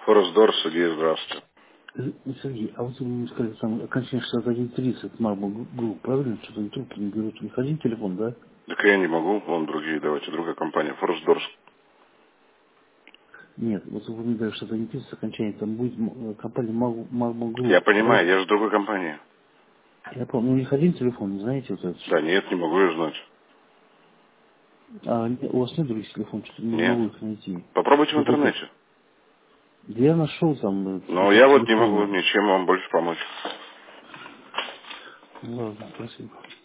Форсдор, Сергей, здравствуйте. Сергей, а вот вы мне сказали, там окончание 6130 Marble Group, правильно? Что-то они трубки не берут. У них один телефон, да? Так я не могу, вон другие, давайте, другая компания, Форсдор. Нет, вот вы мне говорите, что это не 30 окончание, там будет компания Marble Я Group, понимаю, правильно? я же другой компании. Я помню, у них один телефон, знаете, вот этот. Да нет, не могу я знать. У вас нет других телефонов, что-то не Нет. могу их найти. Попробуйте в Вот это. интернете. Да я нашел там Но этот я вот не могу телефон. ничем вам больше помочь. Ну ладно, спасибо.